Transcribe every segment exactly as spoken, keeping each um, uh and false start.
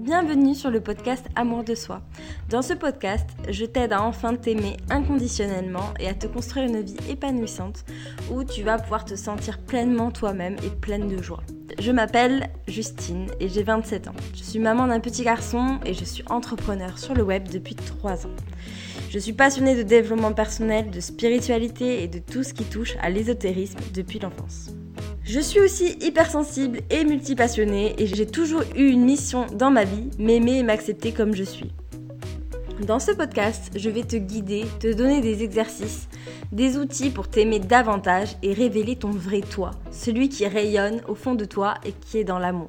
Bienvenue sur le podcast Amour de soi. Dans ce podcast, je t'aide à enfin t'aimer inconditionnellement et à te construire une vie épanouissante où tu vas pouvoir te sentir pleinement toi-même et pleine de joie. Je m'appelle Justine et j'ai vingt-sept ans. Je suis maman d'un petit garçon et je suis entrepreneur sur le web depuis trois ans. Je suis passionnée de développement personnel, de spiritualité et de tout ce qui touche à l'ésotérisme depuis l'enfance. Je suis aussi hypersensible et multipassionnée et j'ai toujours eu une mission dans ma vie, m'aimer et m'accepter comme je suis. Dans ce podcast, je vais te guider, te donner des exercices, des outils pour t'aimer davantage et révéler ton vrai toi, celui qui rayonne au fond de toi et qui est dans l'amour.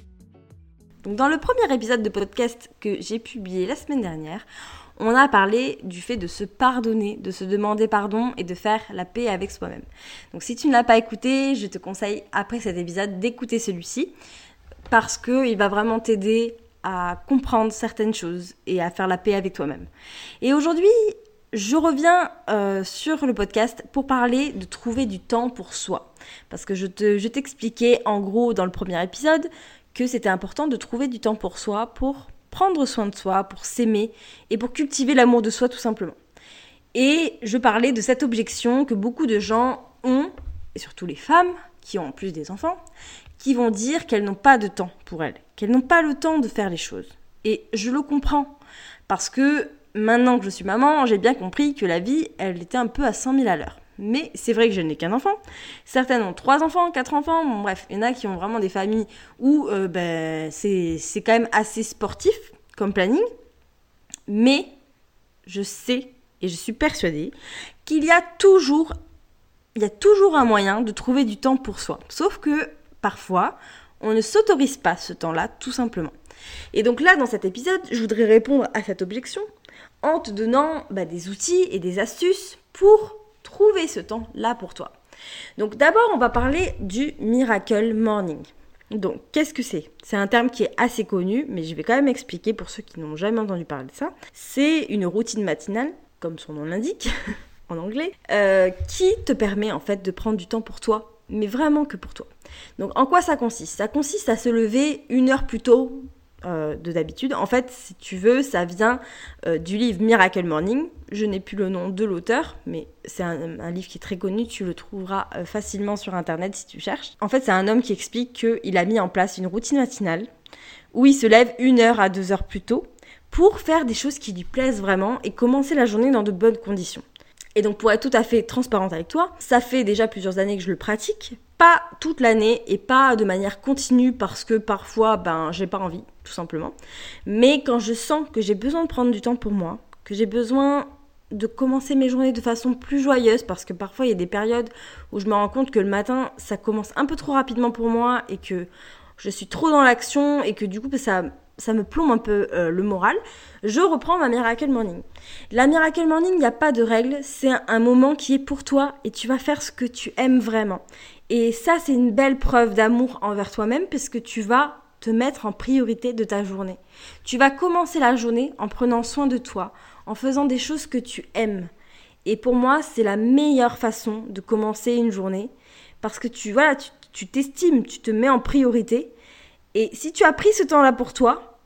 Dans le premier épisode de podcast que j'ai publié la semaine dernière, on a parlé du fait de se pardonner, de se demander pardon et de faire la paix avec soi-même. Donc si tu ne l'as pas écouté, je te conseille après cet épisode d'écouter celui-ci parce qu'il va vraiment t'aider à comprendre certaines choses et à faire la paix avec toi-même. Et aujourd'hui, je reviens euh, sur le podcast pour parler de trouver du temps pour soi. Parce que je, te, je t'expliquais en gros dans le premier épisode que c'était important de trouver du temps pour soi pour prendre soin de soi, pour s'aimer et pour cultiver l'amour de soi tout simplement. Et je parlais de cette objection que beaucoup de gens ont, et surtout les femmes qui ont en plus des enfants, qui vont dire qu'elles n'ont pas de temps pour elles, qu'elles n'ont pas le temps de faire les choses. Et je le comprends, parce que maintenant que je suis maman, j'ai bien compris que la vie, elle était un peu à cent mille à l'heure. Mais c'est vrai que je n'ai qu'un enfant. Certaines ont trois enfants, quatre enfants. Bon, bref, il y en a qui ont vraiment des familles où euh, ben, c'est, c'est quand même assez sportif comme planning. Mais je sais et je suis persuadée qu'il y a toujours, il y a toujours un moyen de trouver du temps pour soi. Sauf que parfois, on ne s'autorise pas ce temps-là, tout simplement. Et donc là, dans cet épisode, je voudrais répondre à cette objection en te donnant ben, des outils et des astuces pour trouver ce temps-là pour toi. Donc d'abord, on va parler du Miracle Morning. Donc, qu'est-ce que c'est ? C'est un terme qui est assez connu, mais je vais quand même expliquer pour ceux qui n'ont jamais entendu parler de ça. C'est une routine matinale, comme son nom l'indique, en anglais, euh, qui te permet en fait de prendre du temps pour toi, mais vraiment que pour toi. Donc, en quoi ça consiste ? Ça consiste à se lever une heure plus tôt Euh, de d'habitude. En fait, si tu veux, ça vient euh, du livre Miracle Morning. Je n'ai plus le nom de l'auteur, mais c'est un, un livre qui est très connu. Tu le trouveras euh, facilement sur Internet si tu cherches. En fait, c'est un homme qui explique qu'il a mis en place une routine matinale où il se lève une heure à deux heures plus tôt pour faire des choses qui lui plaisent vraiment et commencer la journée dans de bonnes conditions. Et donc, pour être tout à fait transparente avec toi, ça fait déjà plusieurs années que je le pratique. Pas toute l'année et pas de manière continue parce que parfois, ben, j'ai pas envie, tout simplement. Mais quand je sens que j'ai besoin de prendre du temps pour moi, que j'ai besoin de commencer mes journées de façon plus joyeuse, parce que parfois, il y a des périodes où je me rends compte que le matin, ça commence un peu trop rapidement pour moi et que je suis trop dans l'action et que du coup, ça... ça me plombe un peu euh, le moral, je reprends ma Miracle Morning. La Miracle Morning, il n'y a pas de règle, c'est un, un moment qui est pour toi et tu vas faire ce que tu aimes vraiment. Et ça, c'est une belle preuve d'amour envers toi-même parce que tu vas te mettre en priorité de ta journée. Tu vas commencer la journée en prenant soin de toi, en faisant des choses que tu aimes. Et pour moi, c'est la meilleure façon de commencer une journée parce que tu, voilà, tu, tu t'estimes, tu te mets en priorité. Et si tu as pris ce temps-là pour toi,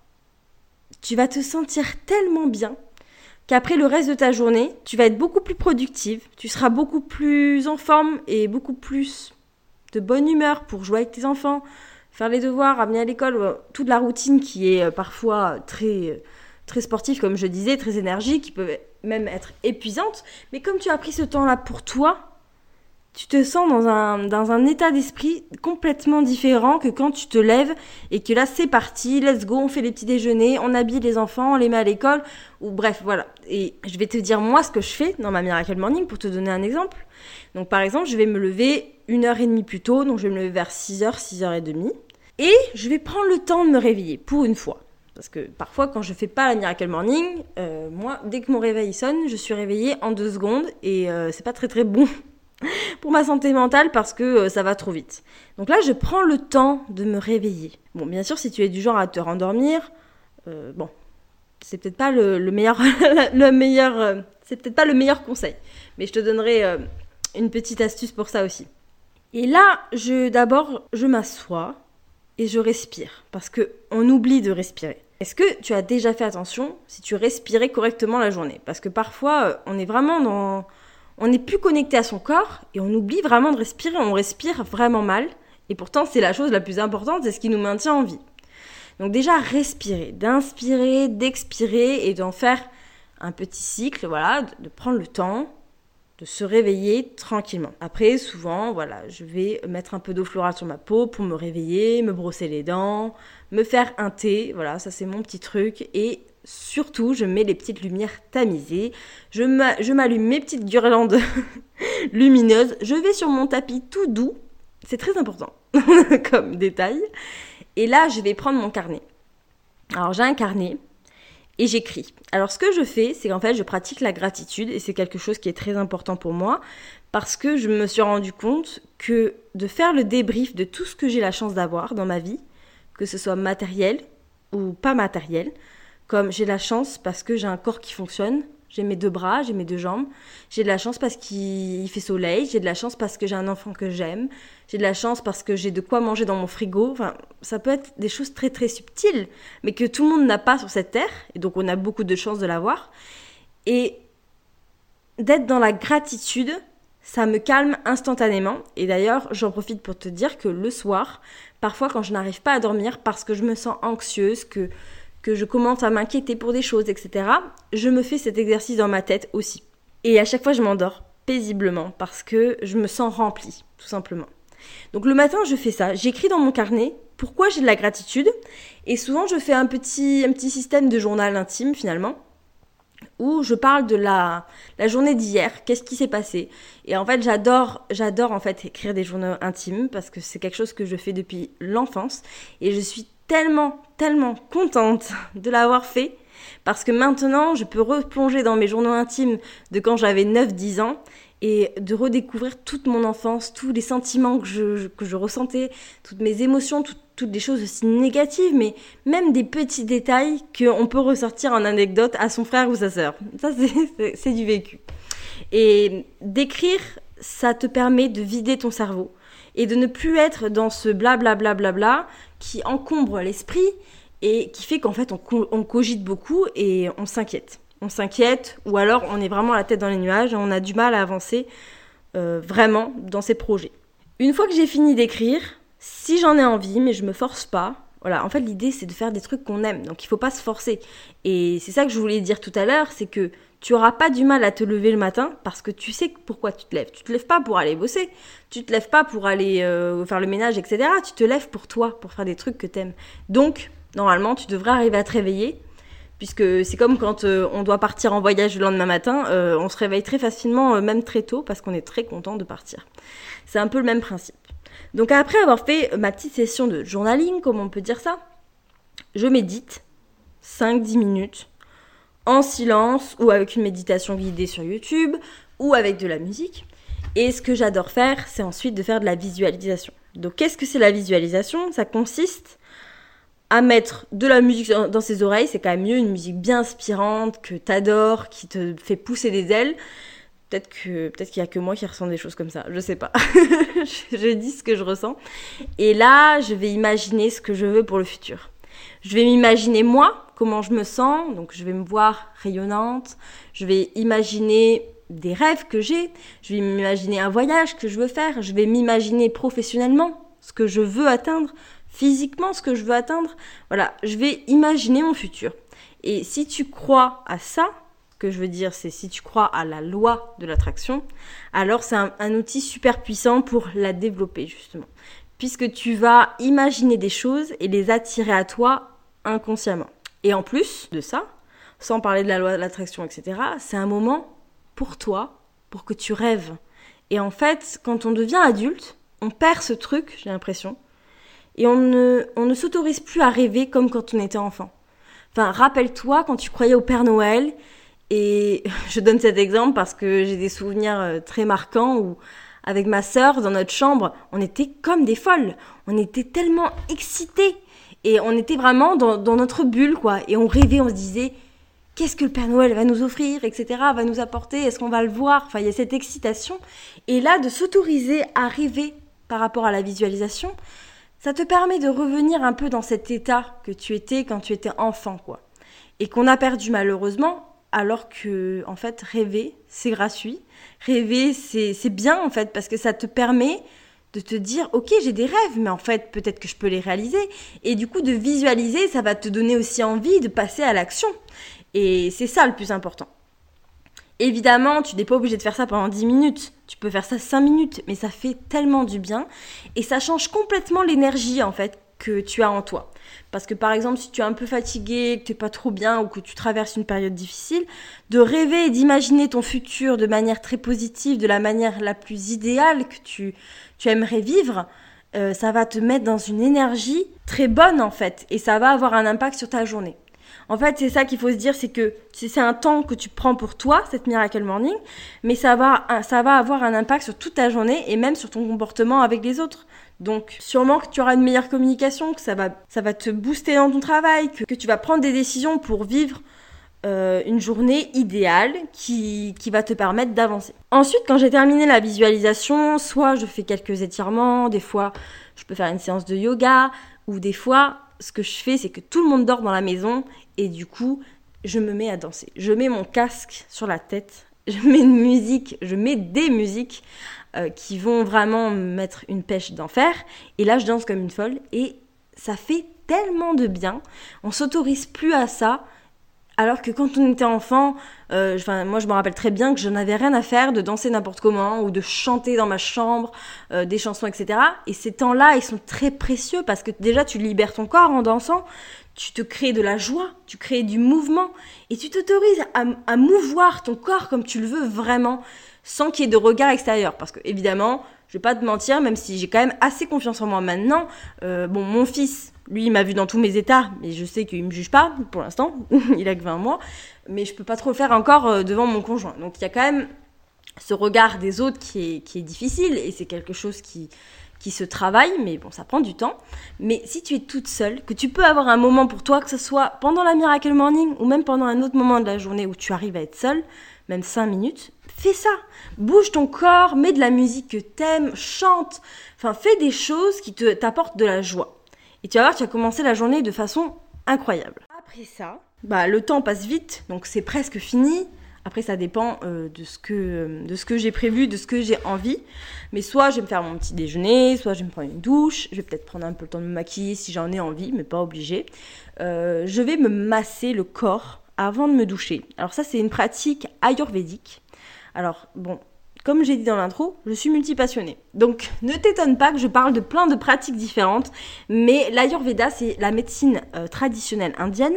tu vas te sentir tellement bien qu'après le reste de ta journée, tu vas être beaucoup plus productive, tu seras beaucoup plus en forme et beaucoup plus de bonne humeur pour jouer avec tes enfants, faire les devoirs, amener à l'école, toute la routine qui est parfois très, très sportive, comme je disais, très énergique, qui peut même être épuisante. Mais comme tu as pris ce temps-là pour toi, tu te sens dans un, dans un état d'esprit complètement différent que quand tu te lèves et que là, c'est parti, let's go, on fait les petits déjeuners, on habille les enfants, on les met à l'école, ou bref, voilà. Et je vais te dire, moi, ce que je fais dans ma Miracle Morning pour te donner un exemple. Donc, par exemple, je vais me lever une heure et demie plus tôt, donc je vais me lever vers six heures, six heures trente, et je vais prendre le temps de me réveiller, pour une fois. Parce que parfois, quand je fais pas la Miracle Morning, euh, moi, dès que mon réveil sonne, je suis réveillée en deux secondes, et euh, c'est pas très très bon pour ma santé mentale parce que euh, ça va trop vite. Donc là, je prends le temps de me réveiller. Bon, bien sûr, si tu es du genre à te rendormir, euh, bon, c'est peut-être pas le, le meilleur, le meilleur, euh, c'est peut-être pas le meilleur conseil, mais je te donnerai euh, une petite astuce pour ça aussi. Et là, je d'abord, je m'assois et je respire parce que on oublie de respirer. Est-ce que tu as déjà fait attention si tu respirais correctement la journée ? Parce que parfois, on est vraiment dans... On n'est plus connecté à son corps et on oublie vraiment de respirer. On respire vraiment mal. Et pourtant, c'est la chose la plus importante, c'est ce qui nous maintient en vie. Donc déjà, respirer, d'inspirer, d'expirer et d'en faire un petit cycle, voilà, de prendre le temps de se réveiller tranquillement. Après, souvent, voilà, je vais mettre un peu d'eau florale sur ma peau pour me réveiller, me brosser les dents, me faire un thé, voilà, ça c'est mon petit truc. Et surtout, je mets les petites lumières tamisées, je, m'a, je m'allume mes petites guirlandes lumineuses, je vais sur mon tapis tout doux, c'est très important comme détail. Et là, je vais prendre mon carnet. Alors, j'ai un carnet. Et j'écris. Alors, ce que je fais, c'est qu'en fait, je pratique la gratitude et c'est quelque chose qui est très important pour moi parce que je me suis rendu compte que de faire le débrief de tout ce que j'ai la chance d'avoir dans ma vie, que ce soit matériel ou pas matériel, comme j'ai la chance parce que j'ai un corps qui fonctionne, j'ai mes deux bras, j'ai mes deux jambes, j'ai de la chance parce qu'il fait soleil, j'ai de la chance parce que j'ai un enfant que j'aime, j'ai de la chance parce que j'ai de quoi manger dans mon frigo. Enfin, ça peut être des choses très très subtiles, mais que tout le monde n'a pas sur cette terre, et donc on a beaucoup de chance de l'avoir. Et d'être dans la gratitude, ça me calme instantanément. Et d'ailleurs, j'en profite pour te dire que le soir, parfois quand je n'arrive pas à dormir parce que je me sens anxieuse, que, que je commence à m'inquiéter pour des choses, et cetera, je me fais cet exercice dans ma tête aussi. Et à chaque fois, je m'endors paisiblement parce que je me sens remplie, tout simplement. Donc le matin, je fais ça. J'écris dans mon carnet pourquoi j'ai de la gratitude. Et souvent, je fais un petit, un petit système de journal intime, finalement, où je parle de la, la journée d'hier, qu'est-ce qui s'est passé. Et en fait, j'adore, j'adore en fait écrire des journaux intimes parce que c'est quelque chose que je fais depuis l'enfance. Et je suis tellement, tellement contente de l'avoir fait parce que maintenant, je peux replonger dans mes journaux intimes de quand j'avais neuf dix ans et de redécouvrir toute mon enfance, tous les sentiments que je, que je ressentais, toutes mes émotions, tout, toutes les choses aussi négatives, mais même des petits détails qu'on peut ressortir en anecdote à son frère ou sa sœur. Ça, c'est, c'est, c'est du vécu. Et d'écrire, ça te permet de vider ton cerveau et de ne plus être dans ce blablabla bla bla bla qui encombre l'esprit et qui fait qu'en fait, on, co- on cogite beaucoup et on s'inquiète. On s'inquiète, ou alors on est vraiment la tête dans les nuages et on a du mal à avancer euh, vraiment dans ces projets. Une fois que j'ai fini d'écrire, si j'en ai envie, mais je me force pas, voilà, en fait l'idée c'est de faire des trucs qu'on aime, donc il faut pas se forcer. Et c'est ça que je voulais dire tout à l'heure, c'est que tu auras pas du mal à te lever le matin parce que tu sais pourquoi tu te lèves. Tu te lèves pas pour aller bosser, tu te lèves pas pour aller euh, faire le ménage, et cetera. Tu te lèves pour toi, pour faire des trucs que t'aimes. Donc, normalement, tu devrais arriver à te réveiller. Puisque c'est comme quand euh, on doit partir en voyage le lendemain matin, euh, on se réveille très facilement, euh, même très tôt, parce qu'on est très content de partir. C'est un peu le même principe. Donc après avoir fait ma petite session de journaling, comme on peut dire ça, je médite cinq à dix minutes en silence ou avec une méditation guidée sur YouTube ou avec de la musique. Et ce que j'adore faire, c'est ensuite de faire de la visualisation. Donc qu'est-ce que c'est la visualisation ? Ça consiste à mettre de la musique dans ses oreilles, c'est quand même mieux, une musique bien inspirante, que t'adores, qui te fait pousser des ailes. Peut-être que peut-être qu'il y a que moi qui ressens des choses comme ça, je sais pas. Je dis ce que je ressens. Et là, je vais imaginer ce que je veux pour le futur. Je vais m'imaginer moi, comment je me sens, donc je vais me voir rayonnante. Je vais imaginer des rêves que j'ai. Je vais m'imaginer un voyage que je veux faire. Je vais m'imaginer professionnellement ce que je veux atteindre. Physiquement, ce que je veux atteindre, voilà, je vais imaginer mon futur. Et si tu crois à ça, ce que je veux dire, c'est si tu crois à la loi de l'attraction, alors c'est un, un outil super puissant pour la développer, justement. Puisque tu vas imaginer des choses et les attirer à toi inconsciemment. Et en plus de ça, sans parler de la loi de l'attraction, et cetera, c'est un moment pour toi, pour que tu rêves. Et en fait, quand on devient adulte, on perd ce truc, j'ai l'impression, et on ne, on ne s'autorise plus à rêver comme quand on était enfant. Enfin, rappelle-toi quand tu croyais au Père Noël, et je donne cet exemple parce que j'ai des souvenirs très marquants où, avec ma sœur, dans notre chambre, on était comme des folles. On était tellement excités. Et on était vraiment dans, dans notre bulle, quoi. Et on rêvait, on se disait, qu'est-ce que le Père Noël va nous offrir, et cetera, va nous apporter, est-ce qu'on va le voir ? Enfin, il y a cette excitation. Et là, de s'autoriser à rêver par rapport à la visualisation, Ça te permet de revenir un peu dans cet état que tu étais quand tu étais enfant, quoi. Et qu'on a perdu malheureusement, alors que, en fait, rêver, c'est gratuit. Rêver, c'est, c'est bien, en fait, parce que ça te permet de te dire, ok, j'ai des rêves, mais en fait, peut-être que je peux les réaliser. Et du coup, de visualiser, ça va te donner aussi envie de passer à l'action. Et c'est ça le plus important. Évidemment, tu n'es pas obligé de faire ça pendant dix minutes. Tu peux faire ça cinq minutes, mais ça fait tellement du bien. Et ça change complètement l'énergie, en fait, que tu as en toi. Parce que par exemple, si tu es un peu fatigué, que tu n'es pas trop bien ou que tu traverses une période difficile, de rêver et d'imaginer ton futur de manière très positive, de la manière la plus idéale que tu, tu aimerais vivre, euh, ça va te mettre dans une énergie très bonne en fait. Et ça va avoir un impact sur ta journée. En fait, c'est ça qu'il faut se dire, c'est que c'est un temps que tu prends pour toi, cette Miracle Morning, mais ça va, ça va avoir un impact sur toute ta journée et même sur ton comportement avec les autres. Donc, sûrement que tu auras une meilleure communication, que ça va, ça va te booster dans ton travail, que, que tu vas prendre des décisions pour vivre euh, une journée idéale qui, qui va te permettre d'avancer. Ensuite, quand j'ai terminé la visualisation, soit je fais quelques étirements, des fois je peux faire une séance de yoga, ou des fois, ce que je fais, c'est que tout le monde dort dans la maison et du coup, je me mets à danser. Je mets mon casque sur la tête, je mets une musique, je mets des musiques euh, qui vont vraiment me mettre une pêche d'enfer. Et là, je danse comme une folle et ça fait tellement de bien. On s'autorise plus à ça. Alors que quand on était enfant, euh, enfin, moi je me rappelle très bien que je n'avais rien à faire de danser n'importe comment ou de chanter dans ma chambre euh, des chansons, et cetera. Et ces temps-là, ils sont très précieux parce que déjà tu libères ton corps en dansant, tu te crées de la joie, tu crées du mouvement et tu t'autorises à, à mouvoir ton corps comme tu le veux vraiment, sans qu'il y ait de regard extérieur. Parce que évidemment, je vais pas te mentir, même si j'ai quand même assez confiance en moi maintenant, euh, bon, mon fils... Lui, il m'a vu dans tous mes états, mais je sais qu'il ne me juge pas pour l'instant. Il a que vingt mois. Mais je ne peux pas trop le faire encore devant mon conjoint. Donc, il y a quand même ce regard des autres qui est, qui est difficile. Et c'est quelque chose qui, qui se travaille. Mais bon, ça prend du temps. Mais si tu es toute seule, que tu peux avoir un moment pour toi, que ce soit pendant la Miracle Morning ou même pendant un autre moment de la journée où tu arrives à être seule, même cinq minutes, fais ça. Bouge ton corps, mets de la musique que t'aimes, chante. Enfin, fais des choses qui te, t'apportent de la joie. Et tu vas voir, tu as commencé la journée de façon incroyable. Après ça, bah, le temps passe vite, donc c'est presque fini. Après, ça dépend euh, de ce que, euh, de ce que j'ai prévu, de ce que j'ai envie. Mais soit je vais me faire mon petit déjeuner, soit je vais me prendre une douche. Je vais peut-être prendre un peu le temps de me maquiller si j'en ai envie, mais pas obligé. Euh, je vais me masser le corps avant de me doucher. Alors ça, c'est une pratique ayurvédique. Alors, bon... Comme j'ai dit dans l'intro, je suis multipassionnée. Donc, ne t'étonne pas que je parle de plein de pratiques différentes, mais l'Ayurveda, c'est la médecine euh, traditionnelle indienne,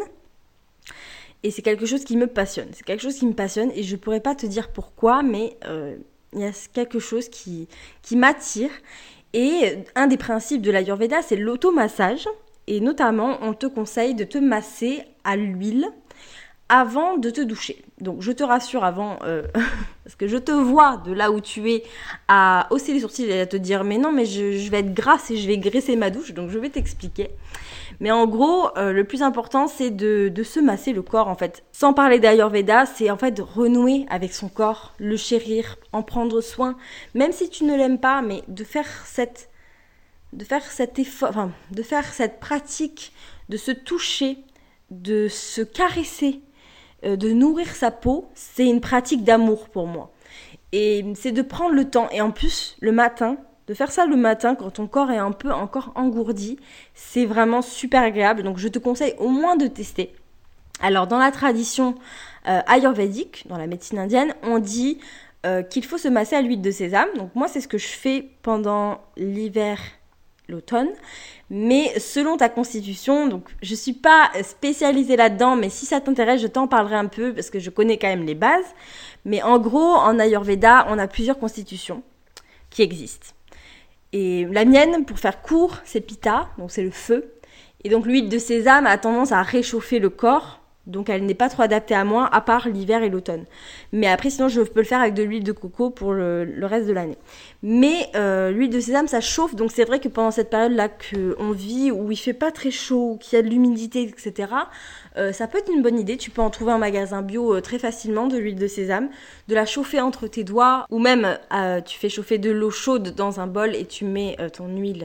et c'est quelque chose qui me passionne. C'est quelque chose qui me passionne, et je ne pourrais pas te dire pourquoi, mais euh, il y a quelque chose qui, qui m'attire. Et un des principes de l'Ayurveda, c'est l'automassage, et notamment, on te conseille de te masser à l'huile avant de te doucher. Donc je te rassure avant, euh, parce que je te vois de là où tu es à hausser les sourcils et à te dire mais non mais je, je vais être grasse et je vais graisser ma douche, donc je vais t'expliquer. Mais en gros, euh, le plus important c'est de, de se masser le corps en fait. Sans parler d'Ayurveda, c'est en fait de renouer avec son corps, le chérir, en prendre soin, même si tu ne l'aimes pas, mais de faire cette, de faire cet effort, enfin, de faire cette pratique, de se toucher, de se caresser, de nourrir sa peau, c'est une pratique d'amour pour moi. Et c'est de prendre le temps, et en plus, le matin, de faire ça le matin, quand ton corps est un peu encore engourdi, c'est vraiment super agréable. Donc je te conseille au moins de tester. Alors dans la tradition euh, ayurvédique, dans la médecine indienne, on dit euh, qu'il faut se masser à l'huile de sésame. Donc moi, c'est ce que je fais pendant l'hiver, l'automne, mais selon ta constitution, donc je suis pas spécialisée là-dedans, mais si ça t'intéresse, je t'en parlerai un peu parce que je connais quand même les bases. Mais en gros, en Ayurveda, on a plusieurs constitutions qui existent. Et la mienne, pour faire court, c'est Pitta, donc c'est le feu. Et donc l'huile de sésame a tendance à réchauffer le corps, donc elle n'est pas trop adaptée à moi, à part l'hiver et l'automne. Mais après, sinon, je peux le faire avec de l'huile de coco pour le, le reste de l'année. Mais euh, l'huile de sésame, ça chauffe, donc c'est vrai que pendant cette période-là qu'on vit, où il fait pas très chaud, qu'il y a de l'humidité, et cetera, euh, ça peut être une bonne idée. Tu peux en trouver en magasin bio euh, très facilement, de l'huile de sésame, de la chauffer entre tes doigts, ou même euh, tu fais chauffer de l'eau chaude dans un bol et tu mets euh, ton huile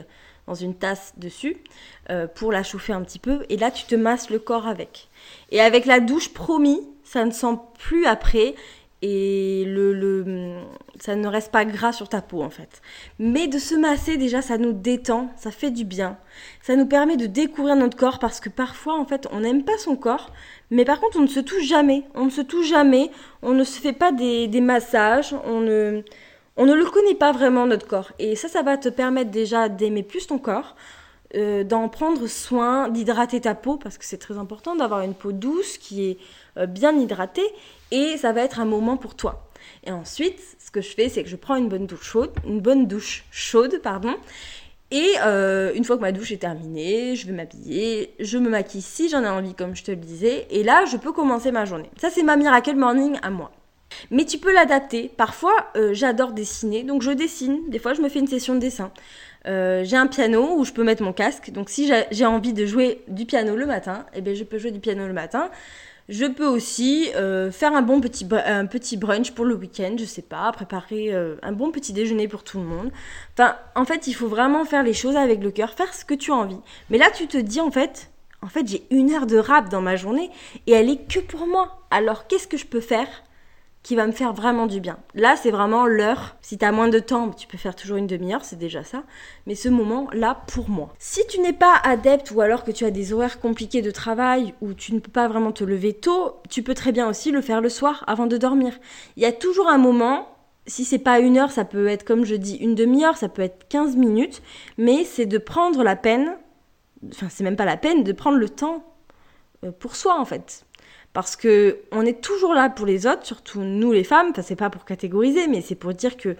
dans une tasse dessus euh, pour la chauffer un petit peu. Et là, tu te masses le corps avec. Et avec la douche, promis, ça ne sent plus après. Et le, le, ça ne reste pas gras sur ta peau en fait. Mais de se masser déjà, ça nous détend, ça fait du bien. Ça nous permet de découvrir notre corps parce que parfois en fait on n'aime pas son corps, mais par contre on ne se touche jamais. On ne se touche jamais, on ne se fait pas des, des massages, on ne, on ne le connaît pas vraiment notre corps. Et ça, ça va te permettre déjà d'aimer plus ton corps, euh, d'en prendre soin, d'hydrater ta peau parce que c'est très important d'avoir une peau douce qui est euh, bien hydratée. Et ça va être un moment pour toi. Et ensuite, ce que je fais, c'est que je prends une bonne douche chaude, une bonne douche chaude, pardon. Et euh, une fois que ma douche est terminée, je vais m'habiller, je me maquille si j'en ai envie, comme je te le disais. Et là, je peux commencer ma journée. Ça, c'est ma Miracle Morning à moi. Mais tu peux l'adapter. Parfois, euh, j'adore dessiner, donc je dessine. Des fois, je me fais une session de dessin. Euh, j'ai un piano où je peux mettre mon casque. Donc, si j'ai, j'ai envie de jouer du piano le matin, eh bien, je peux jouer du piano le matin. Je peux aussi euh, faire un bon petit, un petit brunch pour le week-end, je sais pas, préparer euh, un bon petit déjeuner pour tout le monde. Enfin, en fait, il faut vraiment faire les choses avec le cœur, faire ce que tu as envie. Mais là, tu te dis, en fait, en fait, j'ai une heure de rap dans ma journée et elle est que pour moi. Alors, qu'est-ce que je peux faire qui va me faire vraiment du bien? Là, c'est vraiment l'heure. Si tu as moins de temps, tu peux faire toujours une demi-heure, c'est déjà ça. Mais ce moment-là, pour moi. Si tu n'es pas adepte ou alors que tu as des horaires compliqués de travail ou tu ne peux pas vraiment te lever tôt, tu peux très bien aussi le faire le soir avant de dormir. Il y a toujours un moment, si c'est pas une heure, ça peut être, comme je dis, une demi-heure, ça peut être quinze minutes, mais c'est de prendre la peine, enfin, c'est même pas la peine, de prendre le temps pour soi, en fait. Parce qu'on est toujours là pour les autres, surtout nous les femmes, enfin c'est pas pour catégoriser, mais c'est pour dire que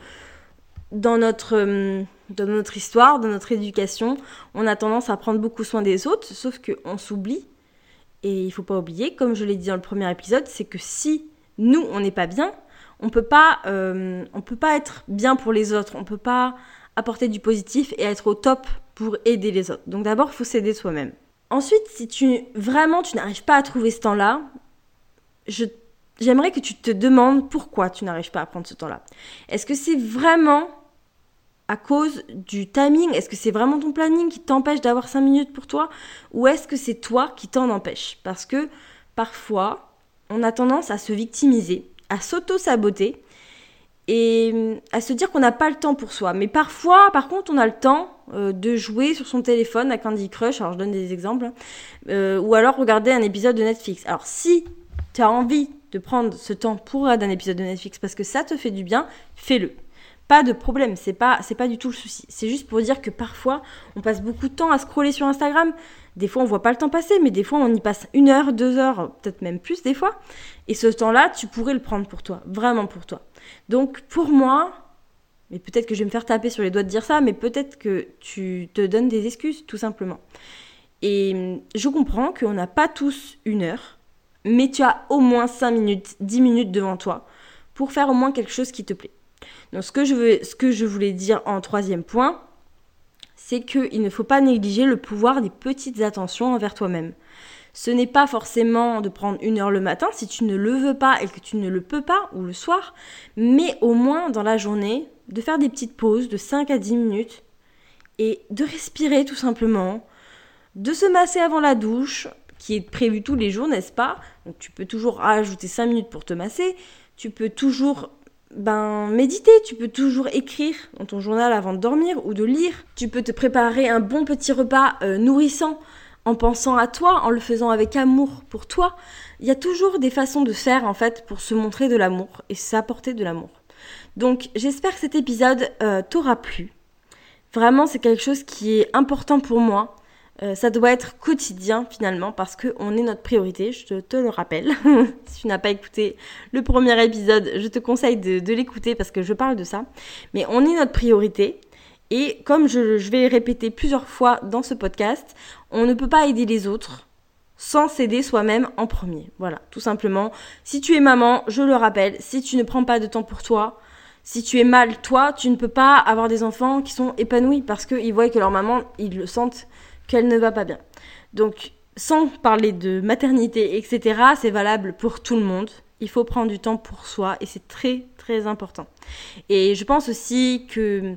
dans notre, dans notre histoire, dans notre éducation, on a tendance à prendre beaucoup soin des autres, sauf qu'on s'oublie. Et il faut pas oublier, comme je l'ai dit dans le premier épisode, c'est que si nous on n'est pas bien, on peut pas, euh, on peut pas être bien pour les autres, on peut pas apporter du positif et être au top pour aider les autres. Donc d'abord, il faut s'aider soi-même. Ensuite, si tu vraiment tu n'arrives pas à trouver ce temps-là, Je, j'aimerais que tu te demandes pourquoi tu n'arrives pas à prendre ce temps-là. Est-ce que c'est vraiment à cause du timing? Est-ce que c'est vraiment ton planning qui t'empêche d'avoir cinq minutes pour toi? Ou est-ce que c'est toi qui t'en empêche? Parce que parfois, on a tendance à se victimiser, à s'auto-saboter et à se dire qu'on n'a pas le temps pour soi. Mais parfois, par contre, on a le temps euh, de jouer sur son téléphone à Candy Crush, alors je donne des exemples, euh, ou alors regarder un épisode de Netflix. Alors si tu as envie de prendre ce temps pour regarder un épisode de Netflix parce que ça te fait du bien, fais-le. Pas de problème, c'est pas, c'est pas du tout le souci. C'est juste pour dire que parfois, on passe beaucoup de temps à scroller sur Instagram. Des fois, on voit pas le temps passer, mais des fois, on y passe une heure, deux heures, peut-être même plus des fois. Et ce temps-là, tu pourrais le prendre pour toi, vraiment pour toi. Donc, pour moi, mais peut-être que je vais me faire taper sur les doigts de dire ça, mais peut-être que tu te donnes des excuses, tout simplement. Et je comprends qu'on n'a pas tous une heure, mais tu as au moins cinq minutes, dix minutes devant toi pour faire au moins quelque chose qui te plaît. Donc ce que je, veux, ce que je voulais dire en troisième point, c'est qu'il ne faut pas négliger le pouvoir des petites attentions envers toi-même. Ce n'est pas forcément de prendre une heure le matin si tu ne le veux pas et que tu ne le peux pas, ou le soir, mais au moins dans la journée, de faire des petites pauses de cinq à dix minutes et de respirer tout simplement, de se masser avant la douche, qui est prévu tous les jours, n'est-ce pas? Donc tu peux toujours rajouter cinq minutes pour te masser, tu peux toujours ben, méditer, tu peux toujours écrire dans ton journal avant de dormir ou de lire, tu peux te préparer un bon petit repas euh, nourrissant en pensant à toi, en le faisant avec amour pour toi. Il y a toujours des façons de faire en fait pour se montrer de l'amour et s'apporter de l'amour. Donc j'espère que cet épisode euh, t'aura plu. Vraiment c'est quelque chose qui est important pour moi. Euh, ça doit être quotidien finalement parce qu'on est notre priorité, je te, te le rappelle. Si tu n'as pas écouté le premier épisode, je te conseille de, de l'écouter parce que je parle de ça. Mais on est notre priorité et comme je, je vais répéter plusieurs fois dans ce podcast, on ne peut pas aider les autres sans s'aider soi-même en premier. Voilà, tout simplement. Si tu es maman, je le rappelle, si tu ne prends pas de temps pour toi, si tu es mal toi, tu ne peux pas avoir des enfants qui sont épanouis parce qu'ils voient que leur maman, ils le sentent qu'elle ne va pas bien. Donc, sans parler de maternité, et cetera, c'est valable pour tout le monde. Il faut prendre du temps pour soi et c'est très, très important. Et je pense aussi que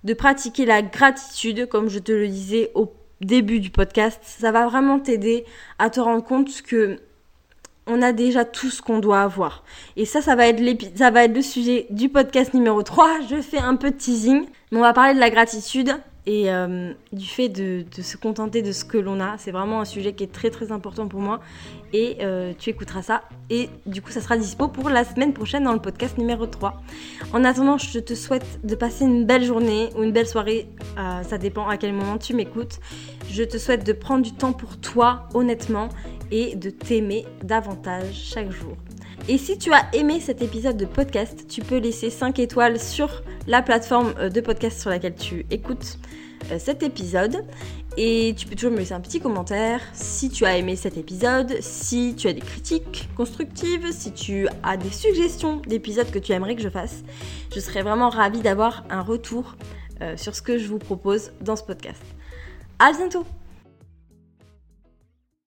de pratiquer la gratitude, comme je te le disais au début du podcast. Ça va vraiment t'aider à te rendre compte que on a déjà tout ce qu'on doit avoir. Et ça, ça va être l'épi- ça va être le sujet du podcast numéro trois. Je fais un peu de teasing, mais on va parler de la gratitude et euh, du fait de, de se contenter de ce que l'on a. C'est vraiment un sujet qui est très très important pour moi. Et euh, tu écouteras ça. Et du coup, ça sera dispo pour la semaine prochaine dans le podcast numéro trois. En attendant, je te souhaite de passer une belle journée ou une belle soirée. Euh, ça dépend à quel moment tu m'écoutes. Je te souhaite de prendre du temps pour toi, honnêtement, et de t'aimer davantage chaque jour. Et si tu as aimé cet épisode de podcast, tu peux laisser cinq étoiles sur la plateforme de podcast sur laquelle tu écoutes euh, cet épisode. Et tu peux toujours me laisser un petit commentaire si tu as aimé cet épisode, si tu as des critiques constructives, si tu as des suggestions d'épisodes que tu aimerais que je fasse. Je serais vraiment ravie d'avoir un retour euh, sur ce que je vous propose dans ce podcast. À bientôt!